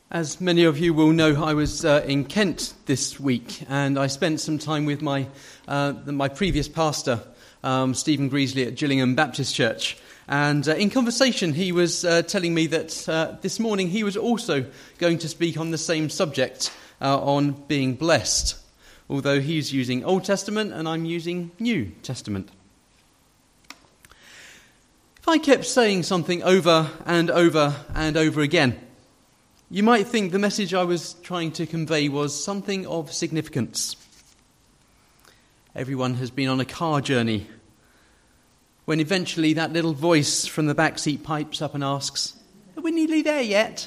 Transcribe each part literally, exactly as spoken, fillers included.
As many of you will know, I was uh, in Kent this week, and I spent some time with my uh, my previous pastor, um, Stephen Greasley at Gillingham Baptist Church. And uh, in conversation, he was uh, telling me that uh, this morning he was also going to speak on the same subject, uh, on being blessed, although he's using Old Testament and I'm using New Testament. If I kept saying something over and over and over again, you might think the message I was trying to convey was something of significance. Everyone has been on a car journey when eventually that little voice from the back seat pipes up and asks, "Are we nearly there yet?"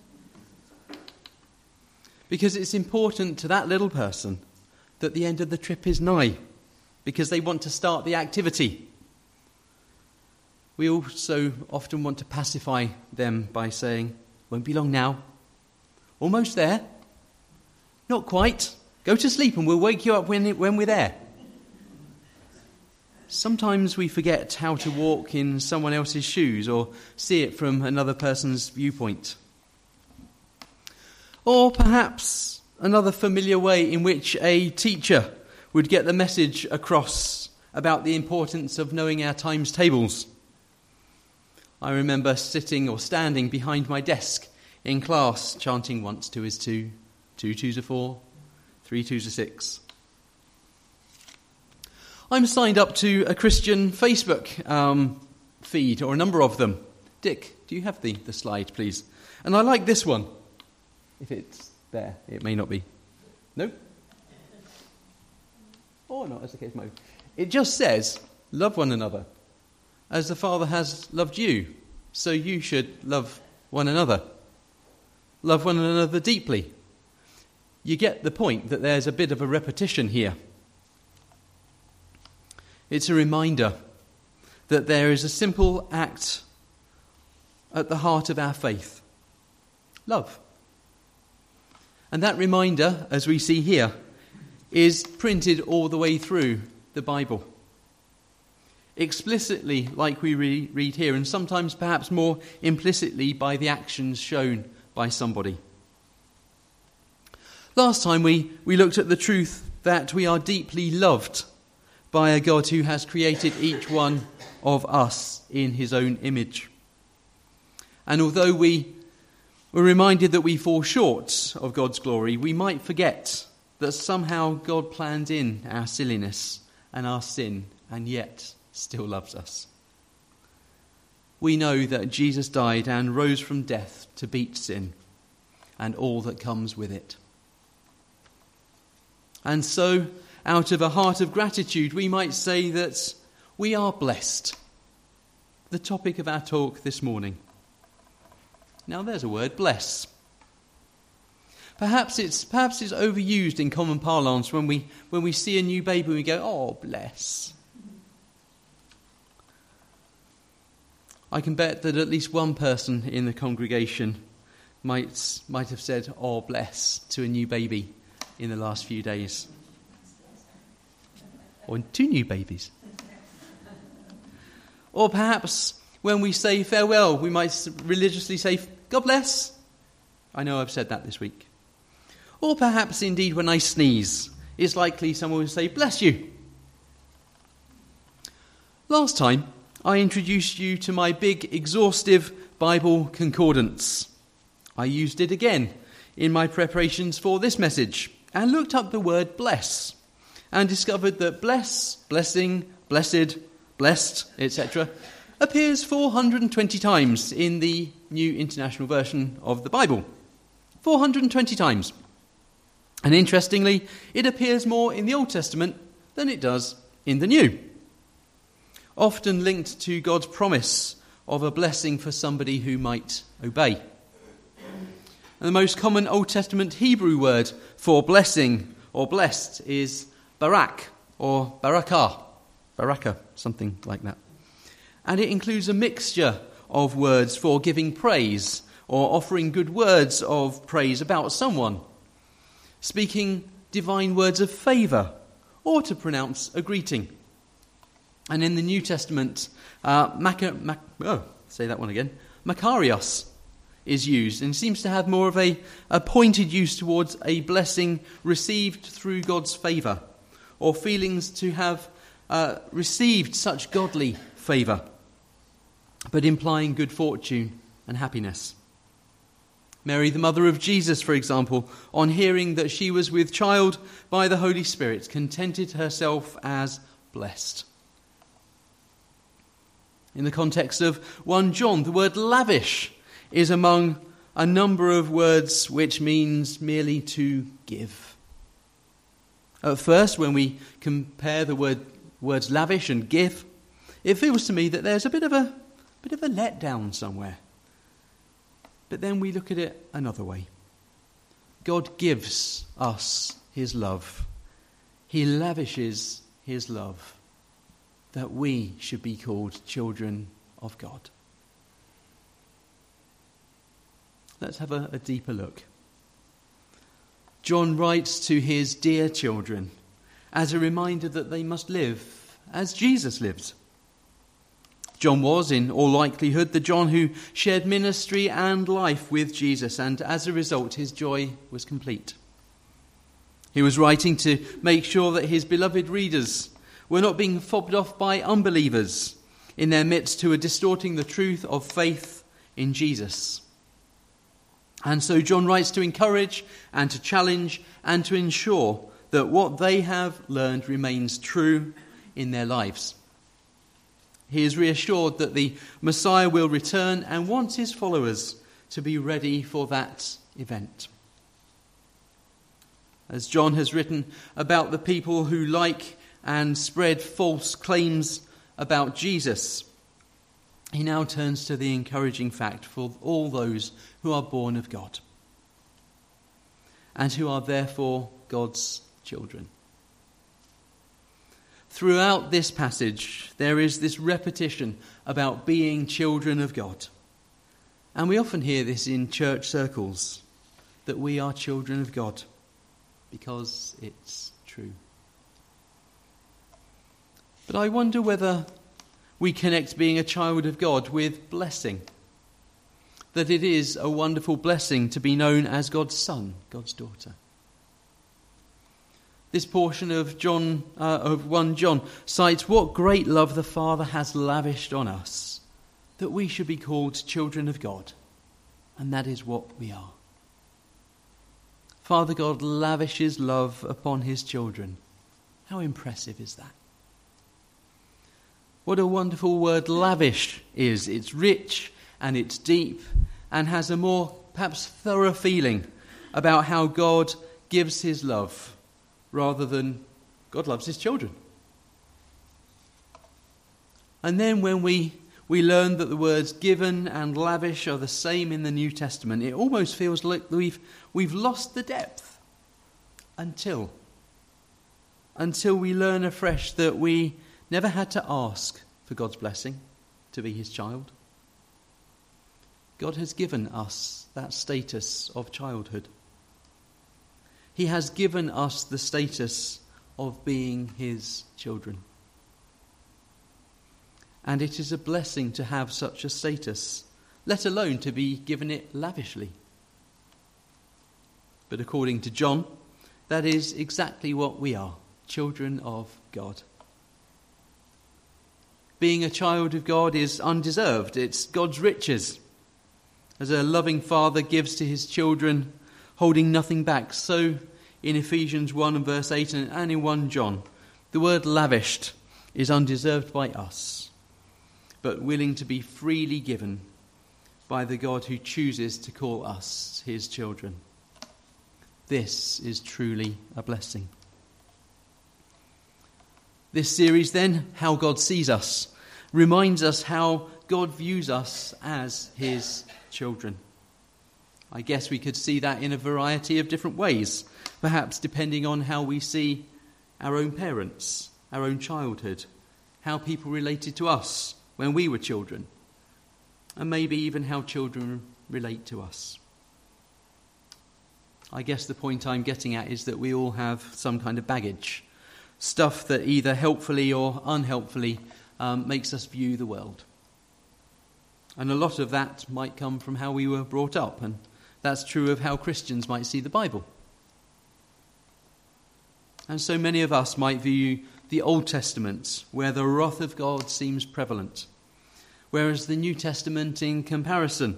Because it's important to that little person that the end of the trip is nigh, because they want to start the activity. We also often want to pacify them by saying, "Won't be long now. Almost there. Not quite. Go to sleep and we'll wake you up when it, when we're there." Sometimes we forget how to walk in someone else's shoes or see it from another person's viewpoint. Or perhaps another familiar way in which a teacher would get the message across about the importance of knowing our times tables. I remember sitting or standing behind my desk in class, chanting once two is two, two twos are four, three twos are six. I'm signed up to a Christian Facebook um, feed, or a number of them. Dick, do you have the, the slide, please? And I like this one. If it's there, it may not be. No? Or not, as the case may be. It just says, "Love one another. As the Father has loved you, so you should love one another. Love one another deeply." You get the point that there's a bit of a repetition here. It's a reminder that there is a simple act at the heart of our faith: love. And that reminder, as we see here, is printed all the way through the Bible. Explicitly, like we re- read here, and sometimes perhaps more implicitly by the actions shown by somebody. Last time we, we looked at the truth that we are deeply loved by a God who has created each one of us in his own image. And although we were reminded that we fall short of God's glory, we might forget that somehow God planned in our silliness and our sin and yet still loves us. We know that Jesus died and rose from death to beat sin and all that comes with it. And so, out of a heart of gratitude, we might say that we are blessed. The topic of our talk this morning. Now there's a word, bless. Perhaps it's perhaps it's overused in common parlance when we when we see a new baby and we go, "Oh, bless." I can bet that at least one person in the congregation might might have said, "Oh, bless," to a new baby in the last few days. Or two new babies. Or perhaps when we say farewell, we might religiously say, "God bless." I know I've said that this week. Or perhaps indeed when I sneeze, it's likely someone will say, "Bless you." Last time, I introduced you to my big, exhaustive Bible concordance. I used it again in my preparations for this message and looked up the word bless and discovered that bless, blessing, blessed, blessed, et cetera appears four hundred twenty times in the New International Version of the Bible. four hundred twenty times. And interestingly, it appears more in the Old Testament than it does in the New. Often linked to God's promise of a blessing for somebody who might obey. And the most common Old Testament Hebrew word for blessing or blessed is barak or barakah. Barakah, something like that. And it includes a mixture of words for giving praise or offering good words of praise about someone, speaking divine words of favour, or to pronounce a greeting. And in the New Testament, uh, Maca, Mac, oh, say that one again, Makarios is used, and seems to have more of a, a pointed use towards a blessing received through God's favour, or feelings to have uh, received such godly favour, but implying good fortune and happiness. Mary, the mother of Jesus, for example, on hearing that she was with child by the Holy Spirit, contented herself as blessed. In the context of First John, the word lavish is among a number of words which means merely to give. At first, when we compare the word words lavish and give, it feels to me that there's a bit of a bit of a letdown somewhere. But then we look at it another way. God gives us his love. He lavishes his love, that we should be called children of God. Let's have a, a deeper look. John writes to his dear children as a reminder that they must live as Jesus lived. John was, in all likelihood, the John who shared ministry and life with Jesus, and as a result, his joy was complete. He was writing to make sure that his beloved readers were not being fobbed off by unbelievers in their midst who are distorting the truth of faith in Jesus. And so John writes to encourage and to challenge and to ensure that what they have learned remains true in their lives. He is reassured that the Messiah will return and wants his followers to be ready for that event. As John has written about the people who like and spread false claims about Jesus, he now turns to the encouraging fact for all those who are born of God and who are therefore God's children. Throughout this passage, there is this repetition about being children of God. And we often hear this in church circles, that we are children of God, because it's true. But I wonder whether we connect being a child of God with blessing. That it is a wonderful blessing to be known as God's son, God's daughter. This portion of John, uh, of First John cites what great love the Father has lavished on us, that we should be called children of God, and that is what we are. Father God lavishes love upon his children. How impressive is that? What a wonderful word lavish is. It's rich and it's deep and has a more perhaps thorough feeling about how God gives his love, rather than God loves his children. And then when we, we learn that the words given and lavish are the same in the New Testament, it almost feels like we've, we've lost the depth until, until we learn afresh that we never had to ask for God's blessing to be his child. God has given us that status of childhood. He has given us the status of being his children. And it is a blessing to have such a status, let alone to be given it lavishly. But according to John, that is exactly what we are, children of God. Being a child of God is undeserved. It's God's riches. As a loving father gives to his children, holding nothing back, so in Ephesians one and verse eight and in First John, the word lavished is undeserved by us, but willing to be freely given by the God who chooses to call us his children. This is truly a blessing. This series then, How God Sees Us, reminds us how God views us as his children. I guess we could see that in a variety of different ways, perhaps depending on how we see our own parents, our own childhood, how people related to us when we were children, and maybe even how children relate to us. I guess the point I'm getting at is that we all have some kind of baggage, stuff that either helpfully or unhelpfully um, makes us view the world. And a lot of that might come from how we were brought up, and that's true of how Christians might see the Bible. And so many of us might view the Old Testament, where the wrath of God seems prevalent, whereas the New Testament, in comparison,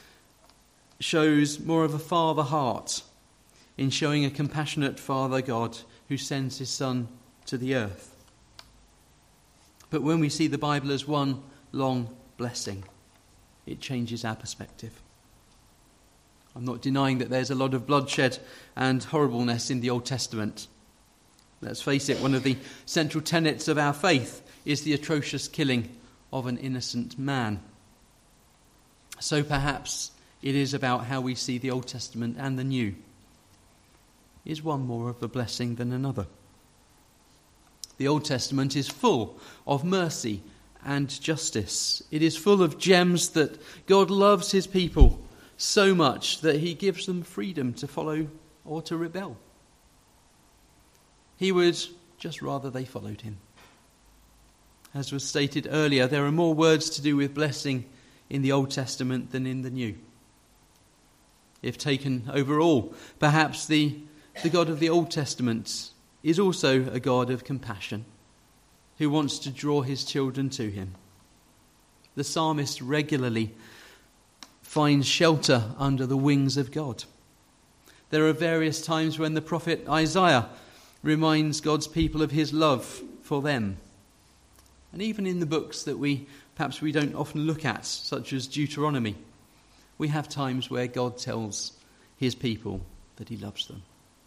shows more of a father heart in showing a compassionate Father God who sends his Son to the earth. But when we see the Bible as one long blessing, it changes our perspective. I'm not denying that there's a lot of bloodshed and horribleness in the Old Testament. Let's face it, one of the central tenets of our faith is the atrocious killing of an innocent man. So perhaps it is about how we see the Old Testament and the New. Is one more of a blessing than another? The Old Testament is full of mercy and justice. It is full of gems that God loves his people so much that he gives them freedom to follow or to rebel. He would just rather they followed him. As was stated earlier, there are more words to do with blessing in the Old Testament than in the New. If taken overall, perhaps the, the God of the Old Testament is also a God of compassion, who wants to draw his children to him. The psalmist regularly finds shelter under the wings of God. There are various times when the prophet Isaiah reminds God's people of his love for them. And even in the books that we perhaps we don't often look at, such as Deuteronomy, we have times where God tells his people that he loves them.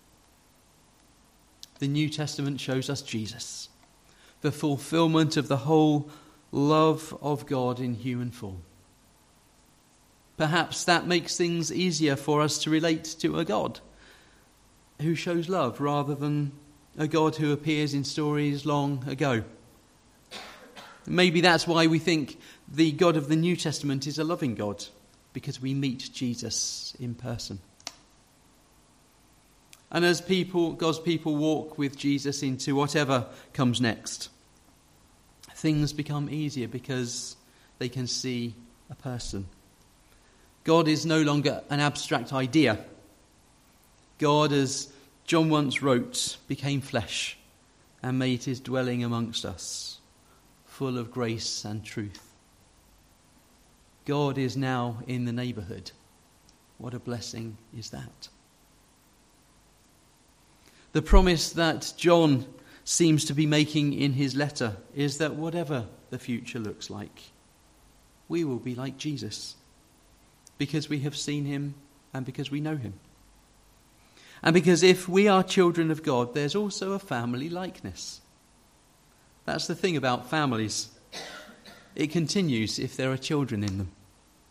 The New Testament shows us Jesus, the fulfillment of the whole love of God in human form. Perhaps that makes things easier for us to relate to a God who shows love rather than a God who appears in stories long ago. Maybe that's why we think the God of the New Testament is a loving God, because we meet Jesus in person. And as people, God's people walk with Jesus into whatever comes next, things become easier because they can see a person. God is no longer an abstract idea. God, as John once wrote, became flesh and made his dwelling amongst us, full of grace and truth. God is now in the neighbourhood. What a blessing is that? The promise that John seems to be making in his letter is that whatever the future looks like, we will be like Jesus, because we have seen him and because we know him. And because if we are children of God, there's also a family likeness. That's the thing about families. It continues if there are children in them.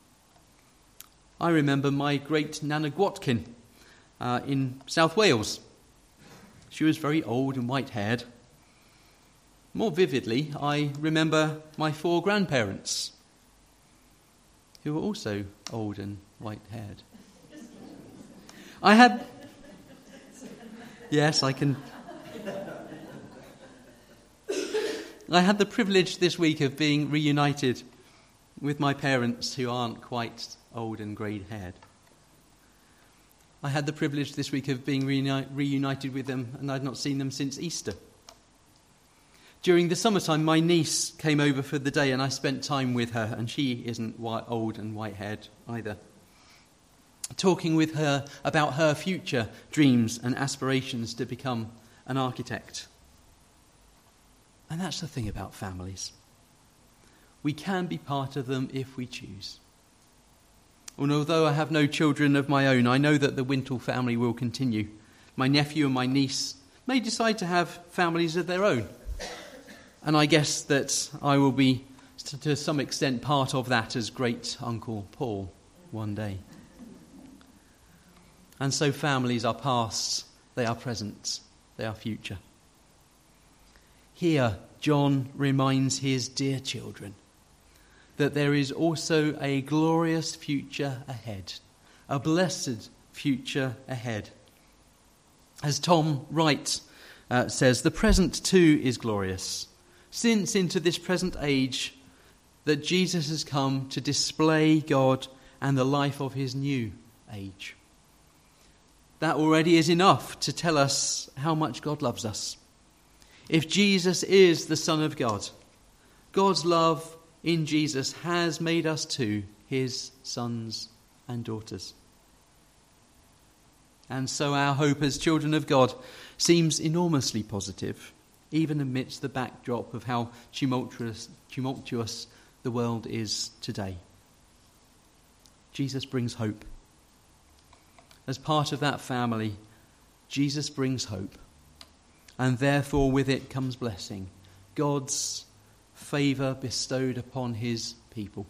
I remember my great Nana Gwatkin uh, in South Wales. She was very old and white-haired. More vividly, I remember my four grandparents, who were also old and white-haired. I had... Yes, I can... I had the privilege this week of being reunited with my parents who aren't quite old and grey-haired. I had the privilege this week of being reuni- reunited with them, and I'd not seen them since Easter. During the summertime, my niece came over for the day and I spent time with her, and she isn't white, old and white-haired either. Talking with her about her future dreams and aspirations to become an architect. And that's the thing about families. We can be part of them if we choose. And although I have no children of my own, I know that the Wintle family will continue. My nephew and my niece may decide to have families of their own. And I guess that I will be, to some extent, part of that as great Uncle Paul one day. And so families are past, they are present, they are future. Here, John reminds his dear children that there is also a glorious future ahead, a blessed future ahead. As Tom Wright uh, says, the present too is glorious, since into this present age that Jesus has come to display God and the life of his new age. That already is enough to tell us how much God loves us. If Jesus is the Son of God, God's love in Jesus has made us too his sons and daughters. And so our hope as children of God seems enormously positive, even amidst the backdrop of how tumultuous, tumultuous the world is today. Jesus brings hope. As part of that family, Jesus brings hope. And therefore with it comes blessing, God's favour bestowed upon his people.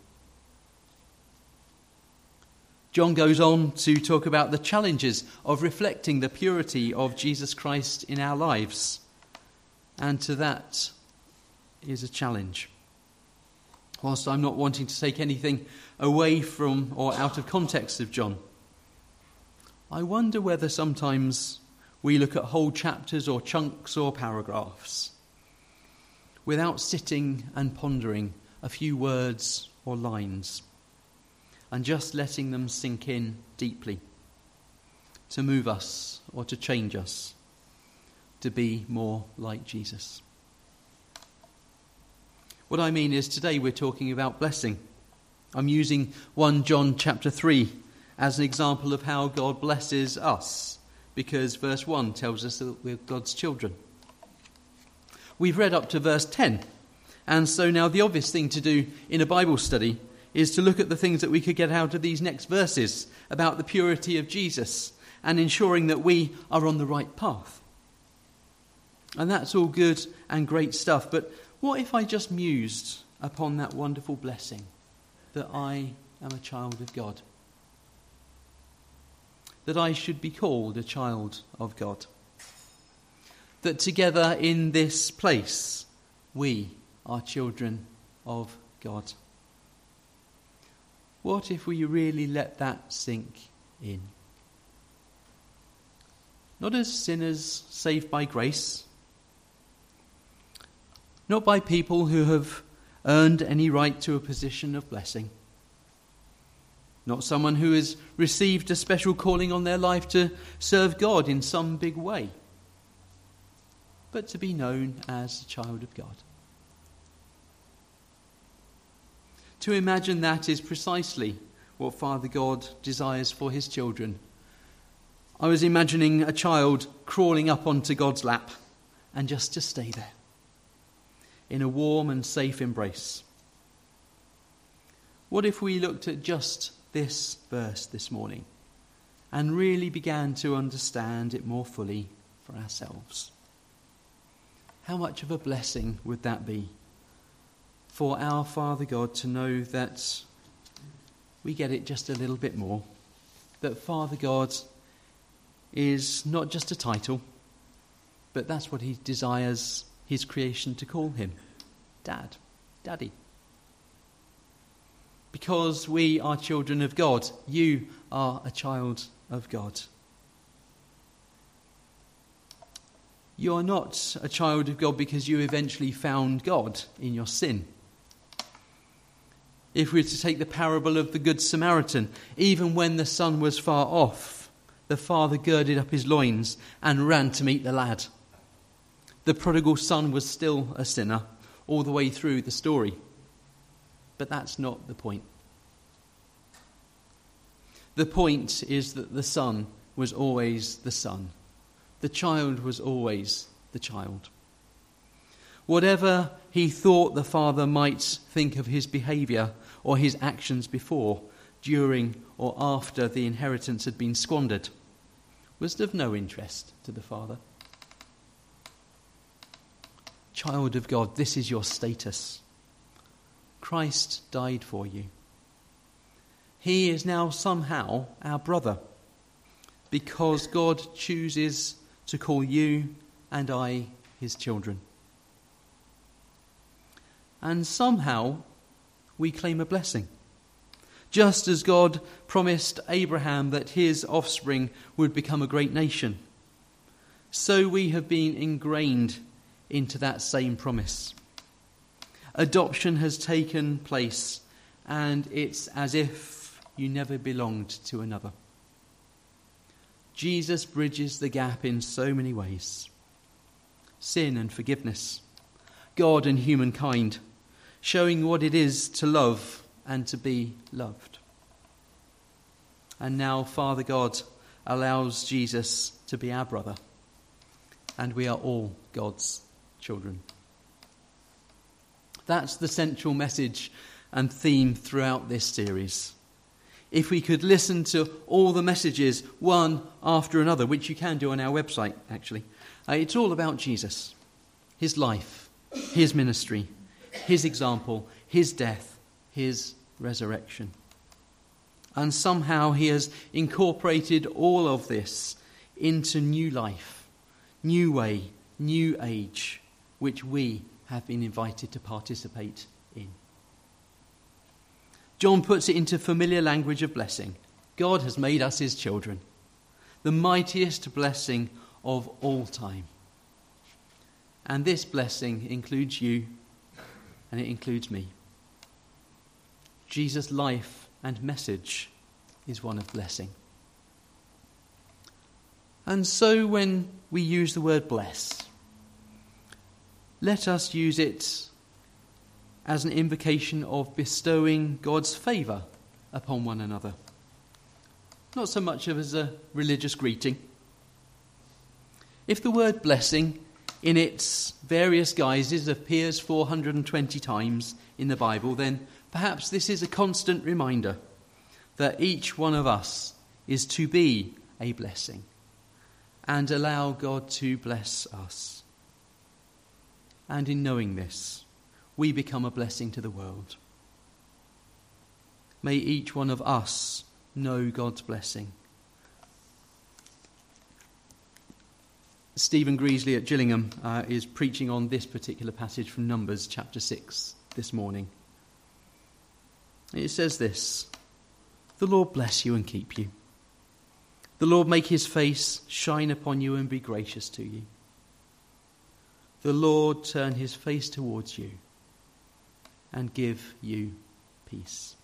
John goes on to talk about the challenges of reflecting the purity of Jesus Christ in our lives. And to that is a challenge. Whilst I'm not wanting to take anything away from or out of context of John, I wonder whether sometimes we look at whole chapters or chunks or paragraphs without sitting and pondering a few words or lines and just letting them sink in deeply to move us or to change us to be more like Jesus. What I mean is today we're talking about blessing. I'm using First John chapter three as an example of how God blesses us, because verse one tells us that we're God's children. We've read up to verse ten, and so now the obvious thing to do in a Bible study is to look at the things that we could get out of these next verses about the purity of Jesus and ensuring that we are on the right path. And that's all good and great stuff, but what if I just mused upon that wonderful blessing that I am a child of God? That I should be called a child of God? That together in this place we are children of God? What if we really let that sink in? Not as sinners saved by grace, not by people who have earned any right to a position of blessing, not someone who has received a special calling on their life to serve God in some big way, but to be known as a child of God. To imagine that is precisely what Father God desires for his children. I was imagining a child crawling up onto God's lap and just to stay there in a warm and safe embrace. What if we looked at just this verse this morning and really began to understand it more fully for ourselves? How much of a blessing would that be for our Father God to know that we get it just a little bit more, that Father God is not just a title, but that's what he desires his creation to call him, Dad, Daddy. Because we are children of God, you are a child of God. You are not a child of God because you eventually found God in your sin. If we were to take the parable of the Good Samaritan, even when the son was far off, the father girded up his loins and ran to meet the lad. The prodigal son was still a sinner all the way through the story. But that's not the point. The point is that the son was always the son. The child was always the child. Whatever he thought the father might think of his behaviour or his actions before, during or after the inheritance had been squandered, was of no interest to the father. Child of God, this is your status. Christ died for you. He is now somehow our brother, because God chooses to call you and I his children. And somehow we claim a blessing. Just as God promised Abraham that his offspring would become a great nation, so we have been ingrained into that same promise. Adoption has taken place, and it's as if you never belonged to another. Jesus bridges the gap in so many ways. Sin and forgiveness, God and humankind, showing what it is to love and to be loved. And now Father God allows Jesus to be our brother, and we are all God's children. That's the central message and theme throughout this series. If we could listen to all the messages one after another, which you can do on our website actually, uh, it's all about Jesus, his life, his ministry, his example, his death, his resurrection. And somehow he has incorporated all of this into new life, new way, new age, which we have been invited to participate in. John puts it into familiar language of blessing. God has made us his children, the mightiest blessing of all time. And this blessing includes you, and it includes me. Jesus' life and message is one of blessing. And so when we use the word bless, let us use it as an invocation of bestowing God's favour upon one another. Not so much of as a religious greeting. If the word blessing in its various guises appears four hundred twenty times in the Bible, then perhaps this is a constant reminder that each one of us is to be a blessing and allow God to bless us. And in knowing this, we become a blessing to the world. May each one of us know God's blessing. Stephen Greasley at Gillingham uh, is preaching on this particular passage from Numbers chapter six this morning. It says this: "The Lord bless you and keep you. The Lord make his face shine upon you and be gracious to you. The Lord turn his face towards you and give you peace."